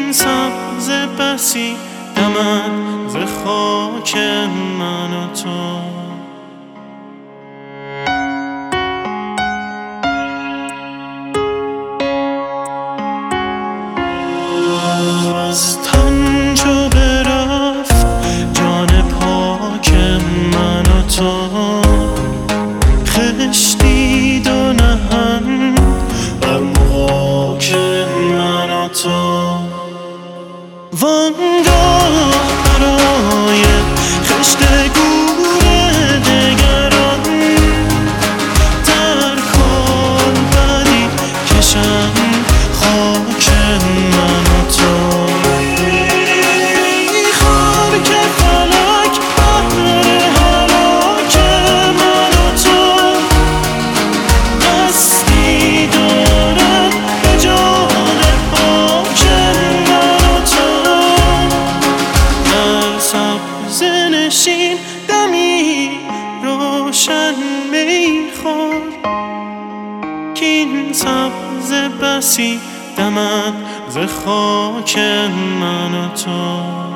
سبز بسی دمد ز خاک من و تو. از تن چو برفت جان پاک من و تو، خشتید و نهن بر مغاک من و تو. وانگاه برای خشت گور دگران در کالبدی کشم خاک من و تو. خار که فلک بهر هلاک من و تو، دستی دارد به جان پاک من و تو. در سبزه نشین دمی روشن می خور، کاین سبزه بسی دمد ز خاک من و تو.